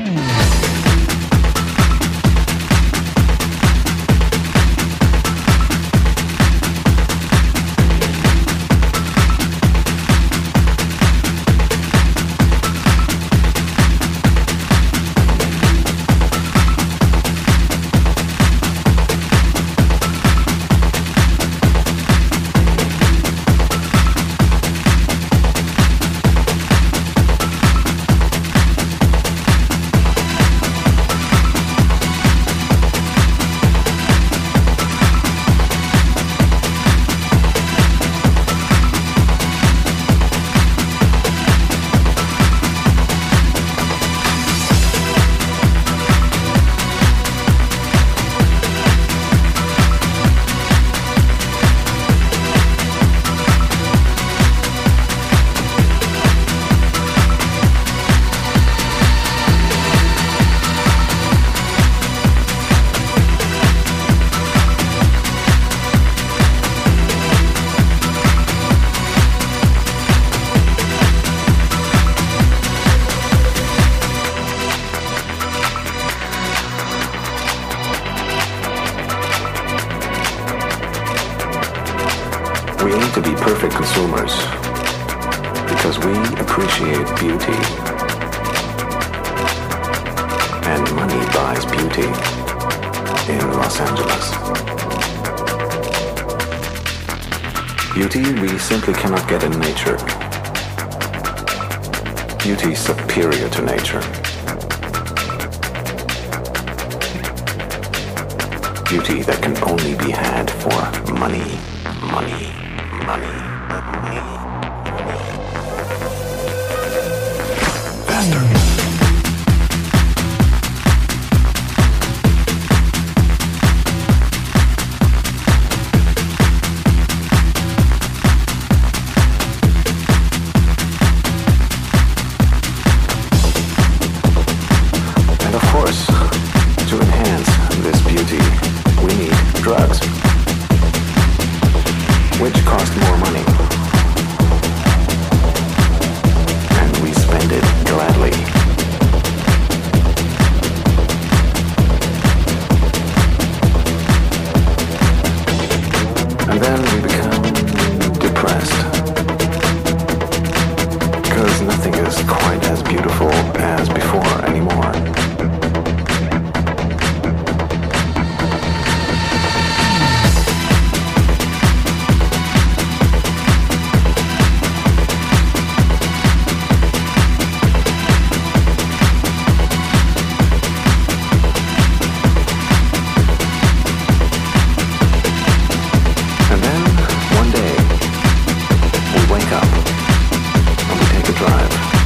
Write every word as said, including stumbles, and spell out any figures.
We aim to be perfect consumers because we appreciate beauty. And money buys beauty in Los Angeles. Beauty we simply cannot get in nature. Beauty superior to nature. Beauty that can only be had for money, money, money, money. Faster. Drugs, which cost more money, and we spend it gladly. And then we become depressed, because nothing is quite as beautiful as before anymore. Wake up and we take a drive.